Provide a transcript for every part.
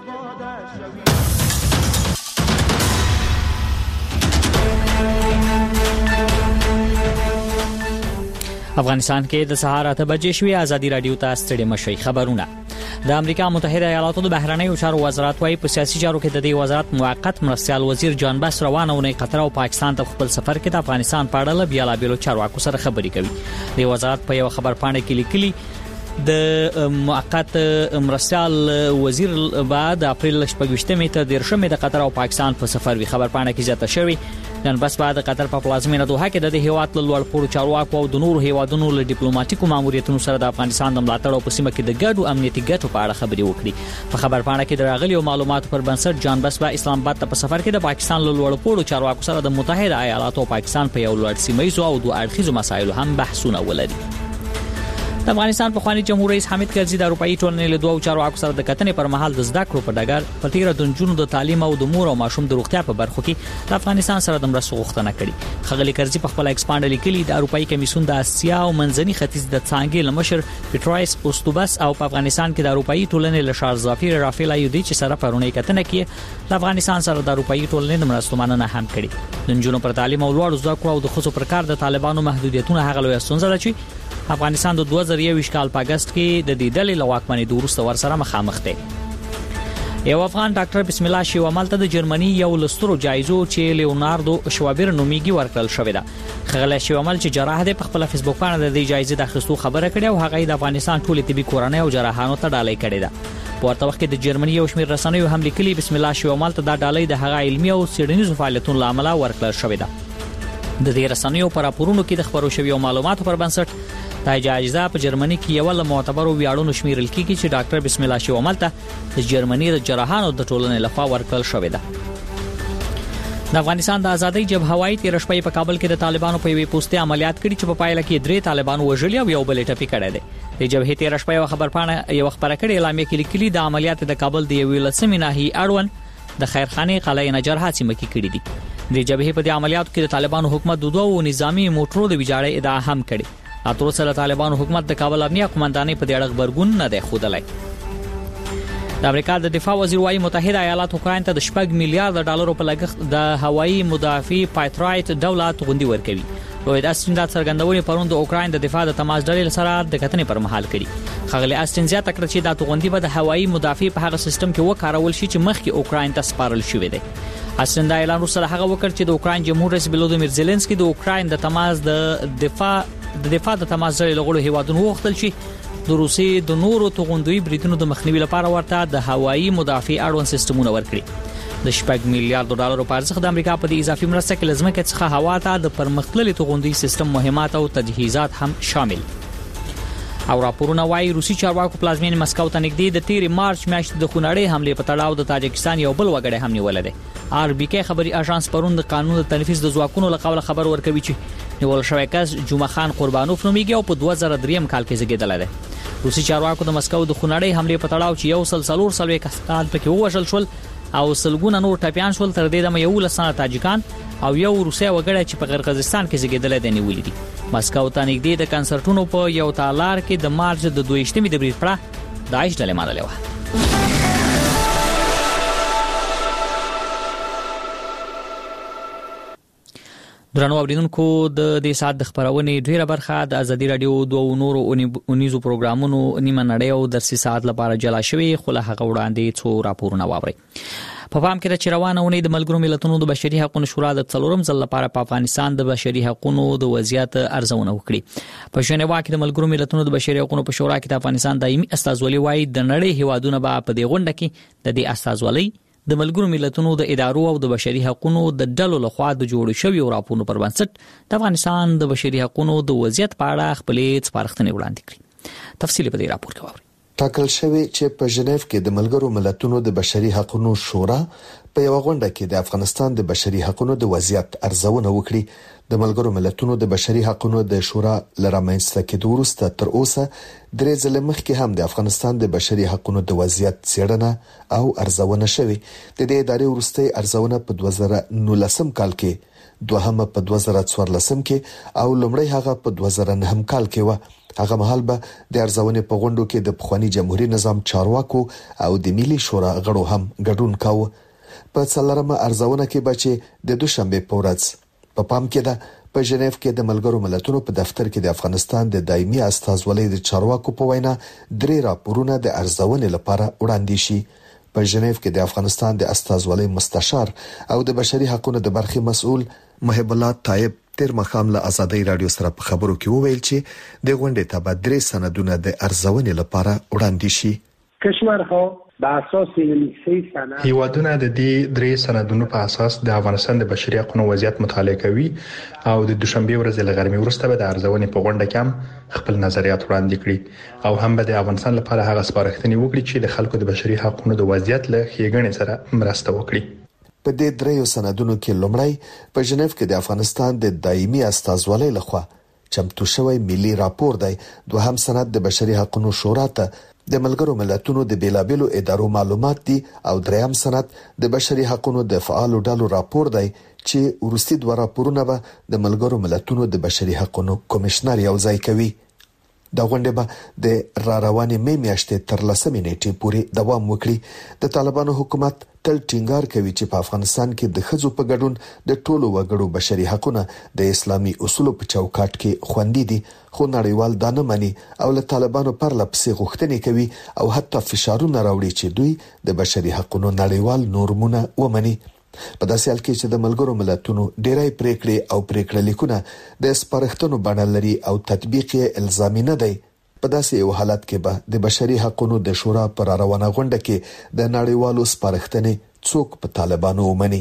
افغانستان کې د سهار 8 بجې شوې ازادي رادیو ته ستړي مشي خبرونه. د امریکا متحده ایالاتو د بهرنیو چارو وزارت وايي په سیاسي چارو کې د دې وزارت موقت مرستيال وزیر جان بس روانه ونې قطر او پاکستان ته خپل سفر کې د افغانستان په اړه بیا لا بیلو چارواکو سره خبرې کوي. د وزارت په یو خبر پاڼه کې لیکلي د موقت مرستيال وزیر بعد اپریل 28 ته د رشمې د قطر او پاکستان په سفر وی خبر پاڼه کې زیاته شوی. نن بس بعد قطر په پلازمینه دوحه کې د هیواد لوړ پوړو چارواکو او د نورو هیوادونو له ډیپلوماټیکو ماموریتونو سره د افغانستان د ملاتړ او په سیمه کې د ګډو امنیتي ګټو په اړه خبرې وکړي. په خبر پاڼه کې د راغلي معلوماتو پر بنسټ جان بس با اسلام آباد ته په سفر کې د پاکستان له لوړ پوړو چارواکو سره د متحده ایالاتو او پاکستان په یو لوړ سیمایي او دوه اړخیزو مسایلو هم بحثونه ولري. د افغانستان په خواني جمهور رئیس حامد کرزي د اروپאי ټولنې له دوه چارواکو سره د کتنې پر مهال د زده کړو په ډګر په تیر د جنونو د تعلیم او د مور او ماشوم د روغتیا په برخو کې د افغانستان سره د مرستو غوښتنه کړې. خغلی کرزي په خپل ایکسپانډ لیکلي د اروپאי کمیسیون د اسیا او منځني ختیځ د څانګې لمشر پیټرایس اوستوبس او په افغانستان کې د اروپאי ټولنې له شار ظفیر رافیل ایودي چې سره پرونی کتنه کې د افغانستان سره د اروپאי ټولنې د مرستو مننه هم کړې. د جنونو پر تعلیم او لوړ زده کړو او د خصوصي پر کار د طالبانو محدودیتونه هغه لوی ستونزه ده چې افغانستان د 2021 کال په اگست کې د دې ډلې له واکمنۍ وروسته ورسره مخامخ دی. یو افغان ډاکټر بسم الله شیوامل ته د جرمني یو لسترو جایزو چې لیوناردو شوابیر نومیږي ورکړل شوې ده. خغلی شیوامل چې جراح دی په خپل فیسبوک باندې د دې جایزې د اخیستو خبره کړې او هغه د افغانستان ټولې طبي کورنۍ او جراحانو ته ډالۍ کړې ده. په ورته وخت کې د جرمني یو شمېر رسنیو هم لیکلي بسم الله شیوامل ته دا ډالۍ د هغه علمي او څېړنیزو فعالیتونو لامل ورکړل شوې ده. د دې رسنیو پر راپورونو کې د خبرو شویو معلوماتو پر بنسټ دا جایزه په جرمني کې یو له معتبرو ویاړونو شمیرل کیږي چې ډاکټر بسم الله شیوامل ته د جرمني د جراحانو د ټولنې لخوا ورکړل شوې ده. د افغانستان د ازادۍ جبهه وايي تیر شپه په کابل کې د طالبانو په یوې پوسټي عملیات کړي چې په پایله کې 3 طالبان وژلي او یو بل ټپي کړي دي. د جبهې تیر شپه یو خبر پاڼه یو خبره کړي اعلامیه کې لیکلي د عملیات د کابل د یوې لسمې ناحیې اړوند د خیرخانه قلعه نجر حاتمه کې کړي دي. د جبهې په دې عملیاتو کې د طالبانو حکومت د دوه نظامی موټرو د ویجاړې ادعا هم کړي. اترو سره طالبانو حکومت د کابل امنیه قومندانۍ په دې اړه خبرګون نه دی خوده. د امریکا د دفاع وزیر وايي متحده ایالات اوکراین ته د 6 میلیارډ ډالرو په لګښت د هوایي مدافع پایترایټ دولت غونډي ورکوي. لوید استن د څرګندونې پروند د اوکراین د دفاع د تماس ډلې سره د کتنې پر مهال کړي. خغلی استن زیاته کړ چې د غونډي به د هوایي مدافع په هغه سیستم کې وکارول شي چې مخکې اوکراین ته سپارل شوی دی. استن دا اعلان سره هغه وکړ چې د اوکراین جمهور رئیس ولودیمیر زيلنسکي د اوکراین د تماس د دفاع د تماس ډلې لغړو هیوادونو وغوښتل شي د روسي د نورو توغندوی بریټونو د مخنیوي لپاره ورته د هوایي مدافع اړوند سیستمونه ورکړي. د 6 میلیارډ ډالرو په ارزښت د امریکا په دې اضافي مرسته کې لزمکه څخه هوا ته د پرمختللي توغندوی سیستم مهمات او تجهیزات هم شامل. او راپورونه وايي روسي چارواکو پلازمین مسکو ته نږدې د 13 مارچ میاشتې د خونړۍ حمله په تړاو د تاجکستان یو بل وګړی هم نیول دی. RBK خبري اژانس پرون د قانون د تنفيذ د ځواکونو له قبل خبر ورکوي چې نیول شوی کس جمعه خان قربانوف نومیږي او په 2003 کال کې زیږیدل دی. روسي چارواکو د مسکو د خونړۍ حمله په تړاو چې یو سلسلور سلوي کسان پکې ووژل شول او سلګونه نور ټپيان شول تر دې دمه یو لسنه تاجکان او یو روسي وګړی چې په قرقیزستان کې زیږیدل دی نیولې دي. مسکو ته نږدې د کنسرټونو په یو تالار کې د مارچ د 22مې د بریټ پړه داعش ډلې مانلې و. درنو اوریدونکو د دې سات د خبرونې ډیره برخه د ازادي رادیو دوه نورو اونیزو پروګرامونو نیمه نړۍ او درسي ساعت لپاره جلا شوی خو له هغه وړاندې څو راپورونه واوري. په پام کې چې روانه ونې د ملګرو ملتونو د بشري حقوقو شورا د 4م ځل لپاره په افغانستان د بشري حقوقو د وضعیت ارزونه وکړي. په ژنیوا کې د ملګرو ملتونو د بشري حقوقو په شورا کې د افغانستان دایمي استازولي وايي د نړۍ هیوادونه به په دې غونډه کې د دې استازولي د ملګرو ملتونو د ادارو او د بشري حقوقو د ډلو لخوا د جوړ شوی راپورونو پر بنسټ د افغانستان د بشري حقوقو د وضعیت په اړه خپلې سپارښتنې وړاندې کړي. تفصیل په دې راپور کې واورئ. ټاکل شوی چې په ژنیف کې د ملګرو ملتونو د بشري حقوقو شورا په یو غونډه کې د افغانستان د بشري حقوقو د وضعیت ارزونه وکړي. د ملګرو ملتونو د بشري حقوقو د شورا لرامنځته کېدو وروسته تر اوسه درې ځله مخکې هم د افغانستان د بشري حقوقو د وضعیت څېړنه او ارزونه شوې. د دې ادارې وروستۍ ارزونه په 2019 کال کې، دوهمه په 2014 کې او لومړی هغه په 2009 کال کې و. هغه مهال به د ارزونې په غونډو کې د پخوانی جمهوریت نظام چارواکو او د ملي شورا غړو هم ګډون کاوه. په څلورمه ارزونه کې به چې د دوشنبه په ورځ په پام کې ده په ژنیف کې د ملګرو ملتونو په دفتر کې د افغانستان د دایمي استازولۍ د چارواکو په وینا 3 راپورونه د ارزونې لپاره وړاندې شي. په ژنیف کې د افغانستان د استازولۍ مستشار او د بشري حقوقو د برخې مسؤل محب الله طیب تیر مخام له ازادي رادیو سره په خبرو کې وویل چې د غونډې ته به 3 سندونه د ارزونې لپاره وړاندې شي. کشورها بر اساس این 3 سند هیوادونه د دې 3 سندونو په اساس د افغانستان د بشري حقوقو وضعیت مطالعه کوي او د دوشنبه ورځ له غرمې وروسته به د ارزونې په غونډه کې هم خپل نظریات وړاندې کړي او هم به د افغانستان لپاره هغه سپارښتنې وکړي چې د خلکو د بشري حقوقو د وضعیت له ښېګڼې سره مرسته وکړي. په دې 3 سندونو کې لومړی په ژنیف کې د افغانستان د دایمي استازولۍ لخوا چمتو شوی ملي راپور دی. دوهم سند د بشري حقوقو شورا ته د ملګرو ملتونو د بیلابېلو ادارو معلومات دي او دریم سند د بشري حقوقو د فعالو ډلو راپور دی چې ورستي 2 راپورونه به د ملګرو ملتونو د بشري حقوقو کمشنر یو ځای کوي. د غونډې به د روانې مې میاشتې تر 10 نیټې پورې دوام وکړي. د طالبانو حکومت تل ټینګار کوي چې په افغانستان کې د ښځو په ګډون د ټولو وګړو بشري حقوقونه د اسلامي اصولو په چوکاټ کې خوندي دي، خو نړیوال دا نه مني او له طالبانو پرله پسې غوښتنې کوي او حتی فشارونه راوړي چې دوی د بشري حقوقو نړیوال نورمونه ومني. په داسې حال کې چې د ملګرو ملتونو ډېرای پریکړې او پریکړه لیکونه د سپارښتنو بڼه لري او تطبیق یې الزامي نه دی، په داسې یو حالت کې به د بشري حقوقو د شورا پر روانه غونډه کې د نړیوالو سپارښتنې څوک په طالبانو ومني.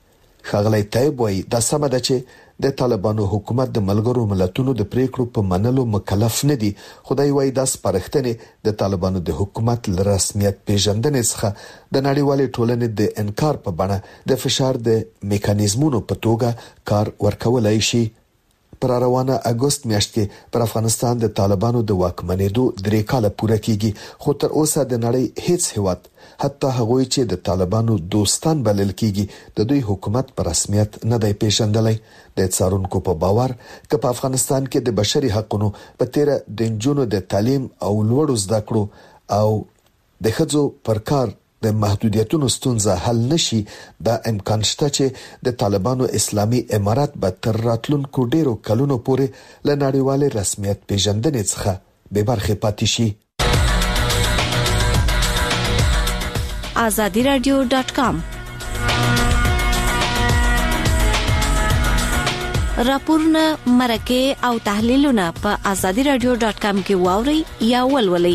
ښاغلی طیب وایي دا سمه ده چې د طالبانو حکومت د ملګرو ملتونو د پریکړو په منلو مکلف نه دي، خدای وایي دا سپارښتنې د طالبانو د حکومت ل رسمیت پیژندنې څخه د نړیوالې ټولنې د انکار په بڼه د فشار د میکانیزمونو په توګه کار ورکولای شي. پر روانه اگست میاشت کې پر افغانستان د طالبانو د واکمنېدو 3 کاله پوره کیږي، خو تر اوسه د نړۍ هیڅ هیواد حتی هغوی چې د طالبانو دوستان بلل کیږي د دوی حکومت په رسمیت نه دی پیژندلی. د څارونکو په باور چې په افغانستان کې د بشري حقوقو په تیر د جنونو د تعلیم او لوړو زده کړو او د ښځو پر کار د محدودیتونو ستونزه حل نشي، دا امکان شته چې د طالبانو اسلامي امارات به تر راتلونکو ډیرو کلونو پورې له نړیوال رسمیت پیژندنې څخه به برخه پاتې شي. azadiradio.com راپورونه مرکه او تحلیلونه په azadiradio.com کې واوري یا ولولئ.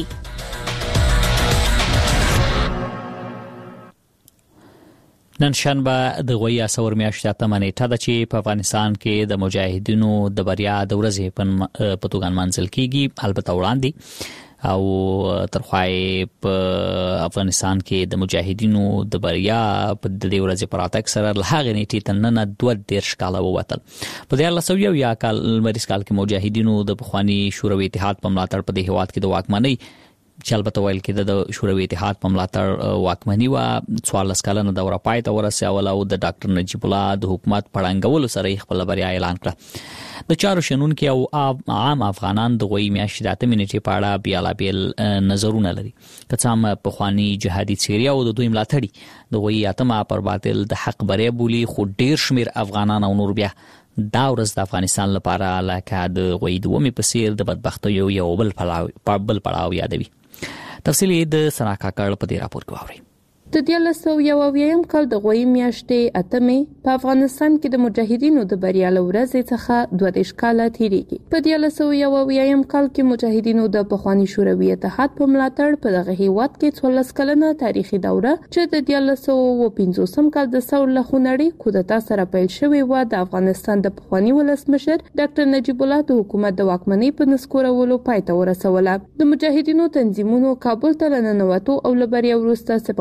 نن شنبه د غوي اسور میاشتې 8 نیټه ده چې په افغانستان کې د مجاهدینو د بریا د ورځې په توګه منځل کیږي. البته وړاندې او ترخوای په افغانستان کې د مجاهدینو د بریا په د ورځې پر اتک سره له هغه نیټې تننه 2 کاله ووتل. په 1900 کال مریض کال کې مجاهدینو د بخوانی شوروي اتحاد په ملاتړ په دې هواد کې د واکمنۍ چې البته ویل کېده د شوروي اتحاد په ملاتړ واکمني و 14 کلنه دوره پای ته ورسېوله او د ډاکټر نجیب الله د حکومت پړنګولو سره خپل بریا اعلان کړه. د چارو شنونکو او عام افغانان د غوي میاشتې 8 نیټې په اړه بیلابیل نظرونه لري. کڅام په خواني جهادي سیریا او د دوی ملاتړي د غوي اتمه پر باطل د حق بری بولی، خو ډیر شمیر افغانان او نور بیا دا ورځ د افغانستان لپاره لکه د غوي دومې په سیر د بدبختیو یو بل پړاو یادوي. تفصیلی د سنا کاکړ په دې راپور کې واوري. د 1901 کال د غوي میاشتې 8 په افغانستان کې د مجاهدینو د بریا لورځ څخه 22 کاله تیریږي. په 1901 کال کې مجاهدینو د پخوانی شوروي اتحاد په ملاتړ په دغه هیواد کې 14 کلنه تاریخي دوره چې د 1915 کال د ثور له خونړي کودتا سره پیل شوې و د افغانستان د پخوانی ولسمشر ډاکټر نجیب الله د حکومت د واکمنۍ په نسکورولو پای ته ورسوله. د مجاهدینو تنظیمونو کابل ته لننوتو او لبریا وروسته صبغت الله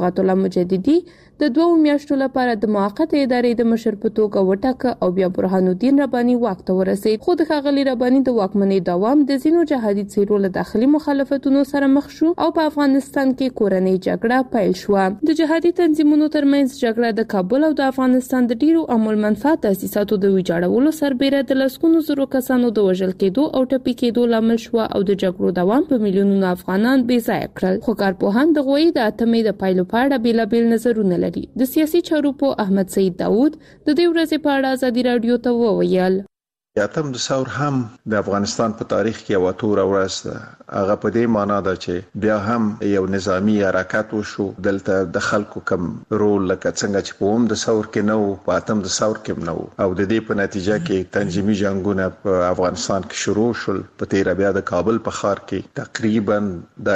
مجددي د 2 میاشتو لپاره د موقته ادارې د مشر په توګه وټاکه او بیا برهان الدین رباني واک ته ورسید. خو د ښاغلي رباني د واکمنۍ دوام د ځینو جهادي څیرو له داخلي مخالفتونو سره مخ شو او په افغانستان کې کورنۍ جګړه پیل شوه. د جهادي تنظیمونو ترمنځ جګړه د کابل او د افغانستان د ډیرو عمل منفعت تاسیساتو د ویجاړولو سربېره د لسګونو زرو کسانو د وژل کېدو او ټپي کېدو لامل شو او د جګړو دوام په میلیونونو افغانان بې ځایه کړل. خو کارپوهان د غوي د اتمې د پایلو په اړه بیلابیل نظرونه لري. د سیاسي چارو په احمد سید داوود د دې ورځې په اړه ازادي رادیو ته وویل: یاتم د ثور هم د افغانستان په تاریخ کې یو تور ورځ ده. هغه په دې معنی ده چې بیا هم یو نظامی حرکت وشو. دلته د خلکو کم رول لکه څنګه چې په هم د ثور کې نو په اتم د ثور کې نو او د دې په نتیجه کې تنظیمي جنگونه په افغانستان کې شروع شول. په تیر بیا د کابل په ښار کې تقریبا د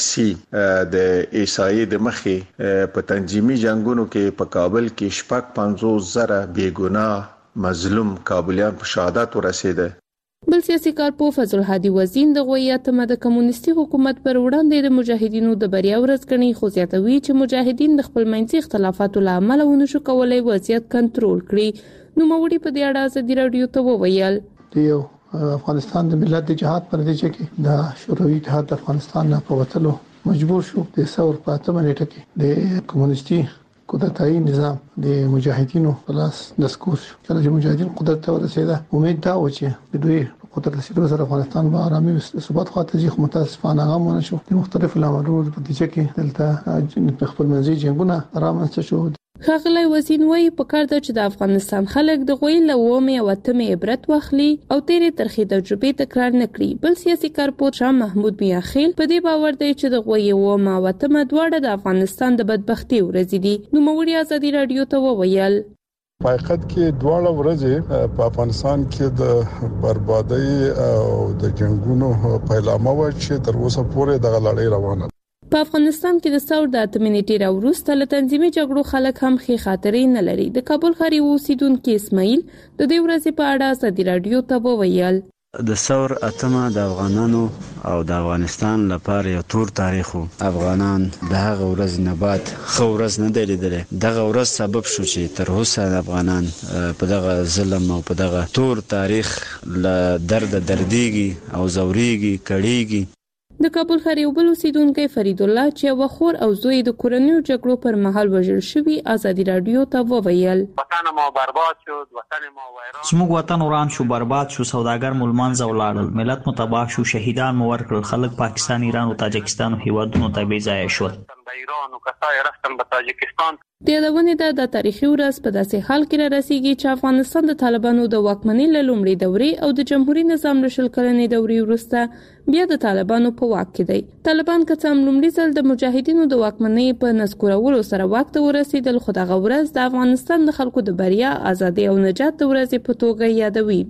ICRC د ایسای د مخې په تنظیمي جنگونو کې په کابل کې 50,000 بیګناه مظلوم کابلیان په شهادت ورسیده. بل سیاسي کارپو فضل هادي وزین د غویاتمه د کمونیستي حکومت پر وړاندې د مجاهدینو د بریا ورځ ګڼي، خو زیاتوي چې مجاهدین د خپل منځي اختلافاتو له امله ونشو کولای وضعیت کنټرول کړي. نو موري په دې اړه ازادي رادیو ته وویل: دیو افغانستان د ملت د جهاد پر نتیجه کې د شوروي اتحاد افغانستان نه په وتلو مجبور شو. د ثور په اتمه نیټه کې د کمونیستي قدرتای نظام د مجاهدینو پلاس دسکوس چې مجاهدین قدرت ته ورسېده. امید دا و چې د دوی قدرت رسیدو سره افغانستان به آرامي او ثبات خاطر ځي، خو متاسفانه هغه مونږ شو. د مختلفو لاملونو په نتیجه کې دلته خپل منځي جنگونه رامنځته شو. ښاغلی وزین وایي پکار ده چې د افغانستان خلک د غوی له 9 او 8 عبرت واخلي او تیرې ترخې تجربې تکرار نه کړي. بل سیاسي کارپو شاه محمود میاخیل په دې باور دی چې د غوی 9 او 8 دواړه د افغانستان د بدبختي ورځې دي. نو موري ازادي رادیو ته وویل: په حقیقت کې دواړه ورځې په افغانستان کې د بربادۍ او د جنگونو پیلامه و چې تر اوسه پورې د لړۍ روانه. په افغانستان کې د ثور د اتمنیټي راوروسته له تنظیمي جګړو خلک هم ښې خاطرې نه لري. د کابل ښاري اوسیدونکو اسماعیل د دې ورځې په اړه ازادي رادیو ته وویل: د ثور اتمه د افغانانو او د افغانستان لپاره یو تور تاریخ وو. افغانان د هغه ورځ نه بعد خو ورځ نه دی لیدلی. دغه ورځ سبب شو چې تر اوسه افغانان په دغه ظلم او په دغه تور تاریخ له درد درديږي او زوريږي کړيږي. د کابل ښار یو بل اوسیدونکی فرید الله چې یو خور او زوی د کورنیو جګړو پر مهال وژل شوی ازادي رادیو ته وویل: وطن ما برباد شد، وطن ما ویران. زموږ وطن وران شو، برباد شو، سوداګر ملمانځه ولاړل، ملت مو تباه شو، شهیدان مو ورکړل، خلک پاکستان، ایران او تاجکستان هیوادونو ته بې ځایه شول. ایران او کسای رفتن به تاجکستان. د یادونې د تاریخي ورځ په داسې حال کې را رسیږي چې افغانستان د طالبانو د واکمنۍ له لومړۍ دورې او د جمهوریت نظام له 20 کلنې دورې وروسته بیا د طالبانو په واک کې دی. طالبان که څه هم لومړي ځل د مجاهدینو د واکمنۍ په نسکورولو سره واک ته ورسېدل، خو دغه ورځ د افغانستان د خلکو د بریا، ازادۍ او نجات د ورځې په توګه یادوي.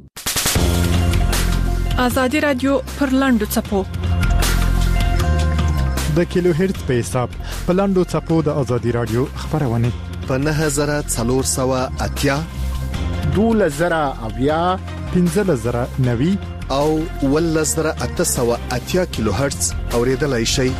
ازادي رادیو پر لاندو چپو د کیلو هرتز په حساب په لاندو چپو د ازادي رادیو خبرونه په 9480 12000 15090 او 11880 کیلو هرتز اوریدلای شئ.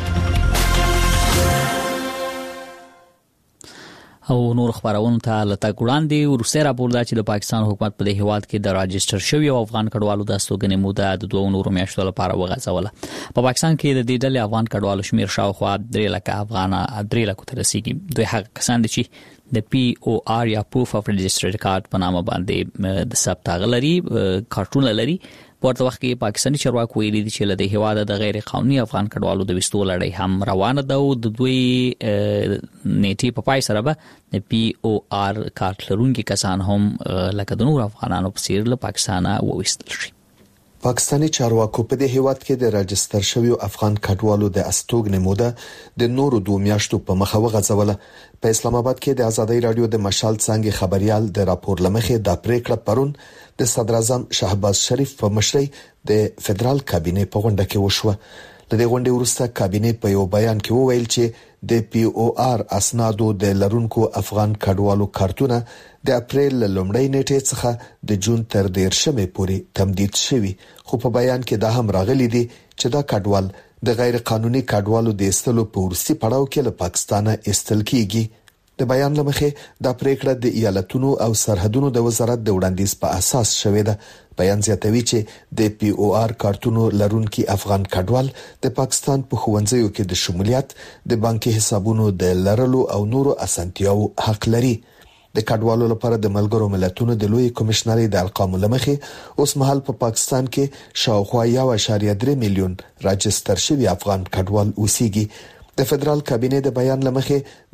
او نور خبرونه ته لته ګوړاندې ورسره راپور دا چې د پاکستان حکومت په دې هیواد کې د راجستر شوی او افغان کډوالو د استوګنې موده د 2 نورو میاشتو لپاره وغځوله. په پاکستان کې د دې ډلې افغان کډوالو شمیر شاوخوا 3 لک افغان 3 لک ته رسیدي. دوی هغه کسان دي چې د POR یا Proof of Registered Card په نامه باندې د ثبت غلري کارتون لري. په وخت کې پاکستاني چارواکو ویلي دي چې له دې هیواده د غیر قانوني افغان کډوالو د وستو لړۍ هم روانه ده او د دوی نیټي په پای سره به د POR کارت لرونکي کسان هم لکه د نور افغانانو په څیر له پاکستانه وویستل شي. پاکستاني چارواکو په دې هیواد کې د راجستر شویو افغان کډوالو د استوګنې موده د نورو 2 میاشتو په مخه وغځوله. په اسلام آباد کې د ازادي رادیو د مشال څنګه خبريال د راپور لمخې د پریکړه پرون د صدر اعظم شهباز شریف په مشرۍ د فدرال کابینې په غونډه کې وشوه. د دې غونډې وروسته کابینې په یو بیان کې وویل چې د POR اسنادو د لرونکو افغان کډوالو کارتونه د اپریل لومړۍ نیټې څخه د جون تر 10 پورې تمدید شوي. خو په بیان کې دا هم راغلي دي چې دا کډوال د غیر قانوني کډوالو د استلو په ورسي پړاو کې له پاکستانه استل کیږي. د بیان لمخې دا پریکړه د ایالتونو او سرحدونو د وزارت د وړاندیز په اساس شوې ده. بیان زیاتوي چې د پی او آر کارتونو لرونکي افغان کډوال د پاکستان په ښوونځیو کې د شمولیت، د بانکي حسابونو د لرلو او نورو اسانتیاو حق لري. د کډوالو لپاره د ملګرو ملتونو د لوی کمشنري د ارقامو لمخې اوس مهال په پاکستان کې شاوخوا 1.3 میلیون راجستر شوي افغان کډوال اوسېږي. د فدرال کابینې د بیان لمخې